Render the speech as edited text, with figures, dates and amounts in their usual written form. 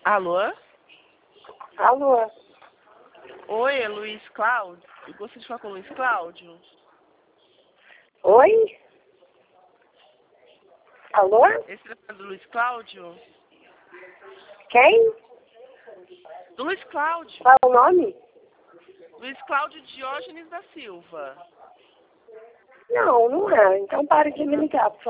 Alô? Alô? Oi, é Luiz Cláudio? Eu gostaria de falar com o Luiz Cláudio. Oi? Alô? Esse é do Luiz Cláudio? Quem? Do Luiz Cláudio. Qual é o nome? Luiz Cláudio Diógenes da Silva. Não, não é. Então pare de me ligar, por favor.